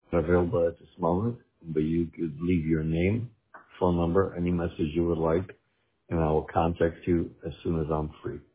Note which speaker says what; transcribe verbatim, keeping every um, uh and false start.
Speaker 1: available at this moment, but you could leave your name, phone number, any message you would like, and I will contact you as soon as I'm free.